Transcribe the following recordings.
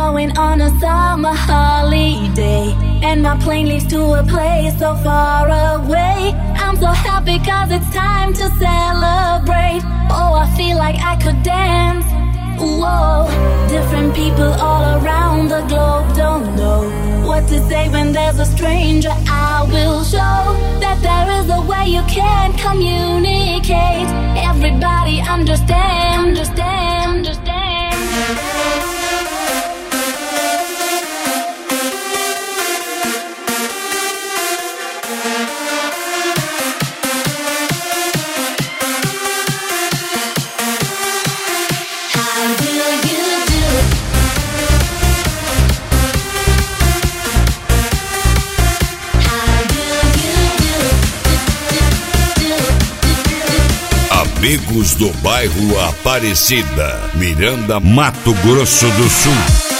going on a summer holiday, and my plane leaves to a place so far away. I'm so happy cause it's time to celebrate. Oh, I feel like I could dance. Whoa, different people all around the globe don't know what to say when there's a stranger. I will show that there is a way you can communicate. Everybody understand, understand, understand. Amigos do bairro Aparecida, Miranda, Mato Grosso do Sul.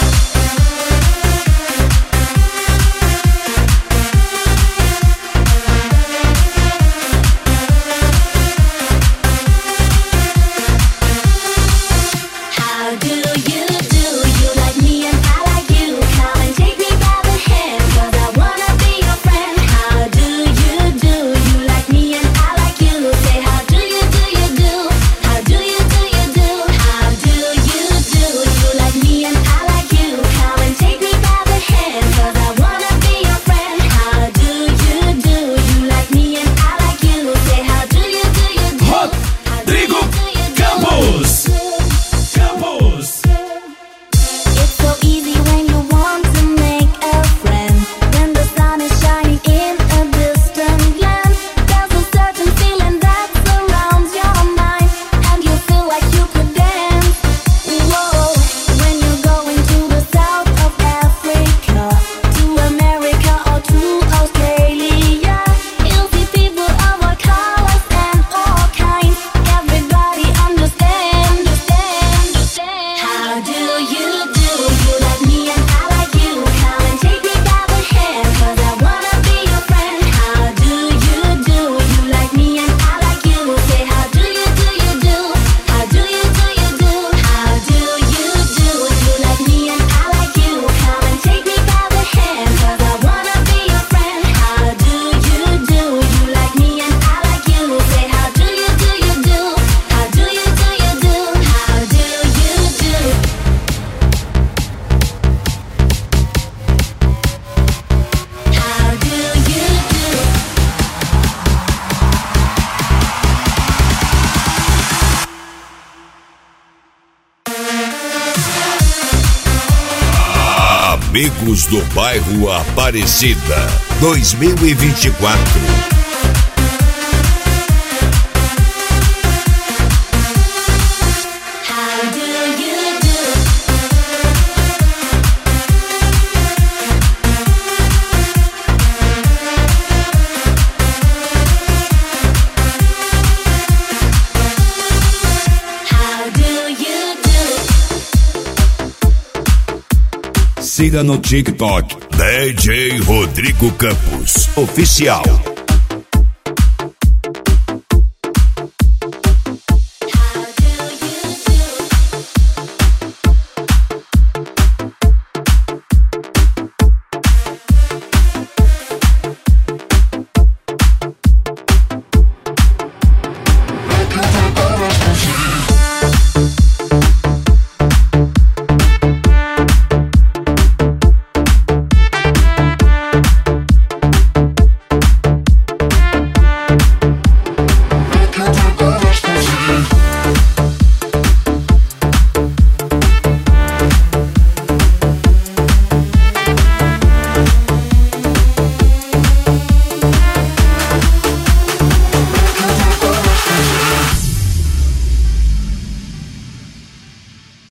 Amigos do bairro Aparecida 2024. Siga no TikTok DJ Rodrigo Campos Oficial.